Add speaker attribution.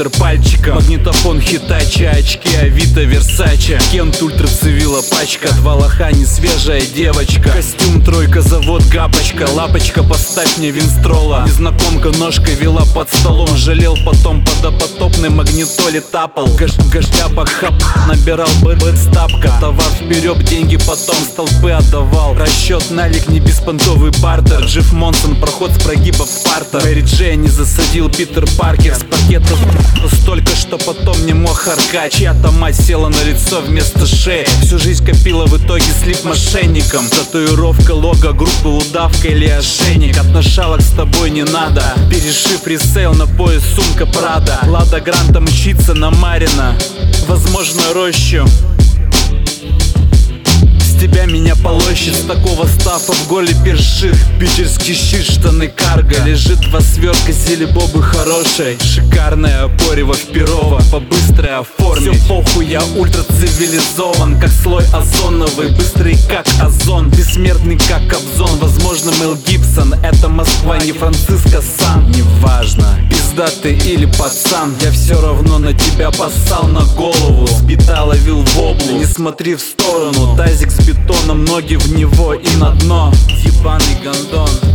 Speaker 1: Коммутатор пальчиком, магнитофон Hitachi, очки Авито, Версаче, Кент ультрацивила пачка, два лоха, не свежая девочка, костюм тройка, завод гапочка, лапочка, поставь мне винстрола. Незнакомка ножкой вела под столом, жалел потом по допотопной магнитоле тапал. Гашляпа хап, набирал бэдстапка, товар вперед, деньги потом с толпы отдавал. Расчет налик, не беспонтовый бартер, Джифф Монсон, проход с прогибов в партер. Мэри Джей не засадил Питер Паркер, с пакетов столько, что потом не мог харкать. Чья-то мать села на лицо вместо шеи, всю жизнь копила, в итоге слип мошенником. Татуировка, лого группы, удавка или ошейник. Отношалок с тобой не надо, перешив ресейл на пояс, сумка Прада. Лада Гранта мчится на Марина, возможно рощу. Тебя меня полощет, с такого стафа в голе першит. Питерский щит, штаны карго, лежит восьмерка зелебобы хорошей. Шикарная порева в Перово, по-быстрой оформить. Все похуй, я ультрацивилизован, как слой озоновый, быстрый как озон, бессмертный как Кобзон. Возможно Мел Гибсон, это Москва, не Франциско Сан. Неважно, пиздатый или пацан, я все равно на тебя поссал на голову. С бита ловил воблу, не смотри в сторону. Тазик с бетоном, ноги в него и на дно. Ебаный гондон.